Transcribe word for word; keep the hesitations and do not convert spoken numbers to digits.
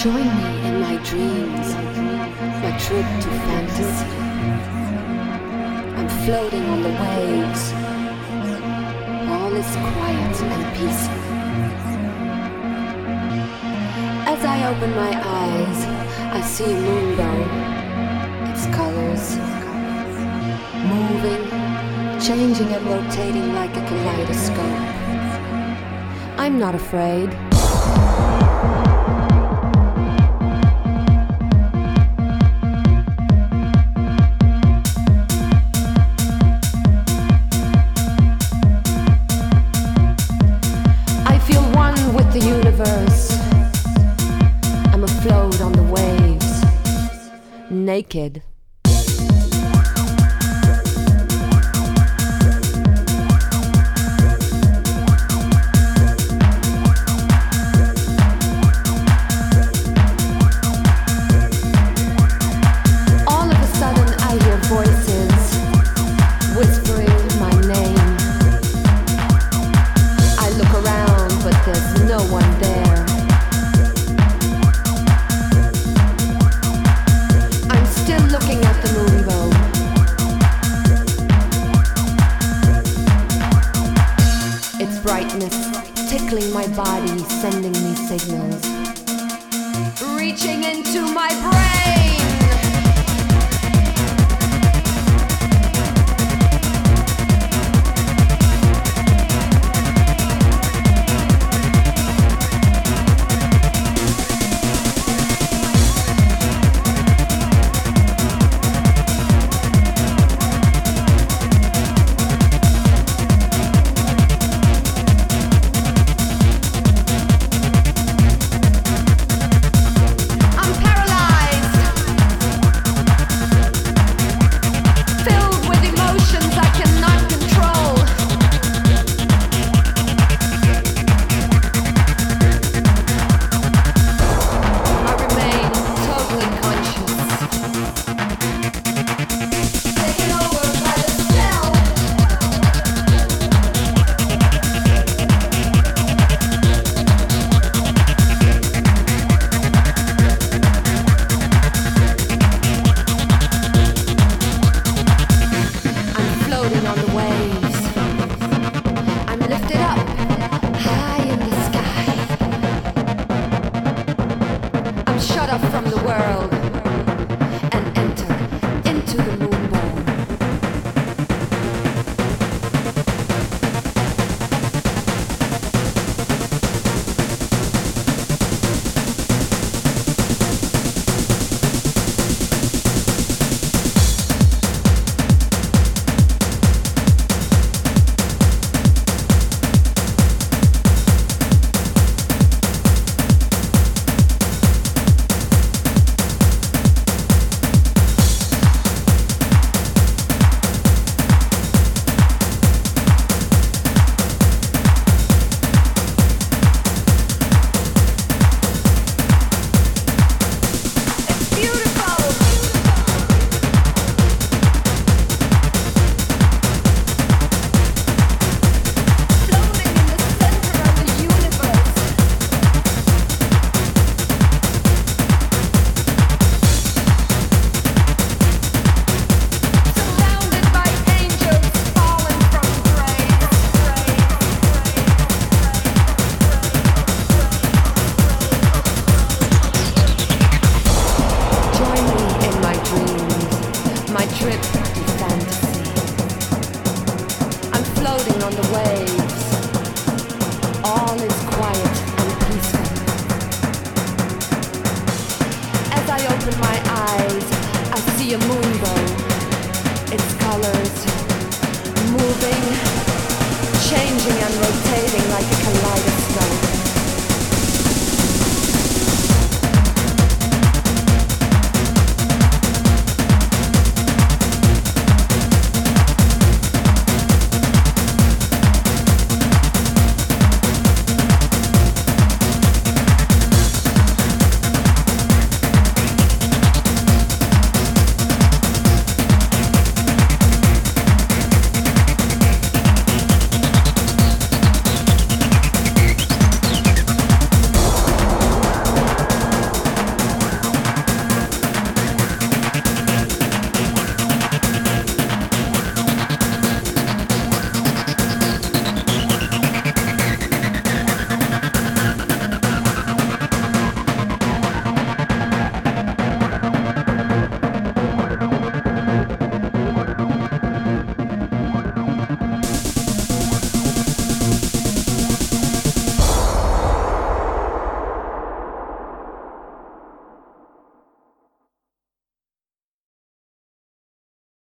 Join me in my dreams, my trip to fantasy. I'm floating on the waves. All is quiet and peaceful. As I open my eyes, I see a moonbow. Its colors moving, changing and rotating like a kaleidoscope. I'm not afraid. The universe. I'm afloat on the waves, naked. All of a sudden I hear voices whispering my name. I look around, but there's no one there. I'm still looking at the moonbow. Its brightness tickling my body, sending me signals, reaching into my brain. Changing and rotating.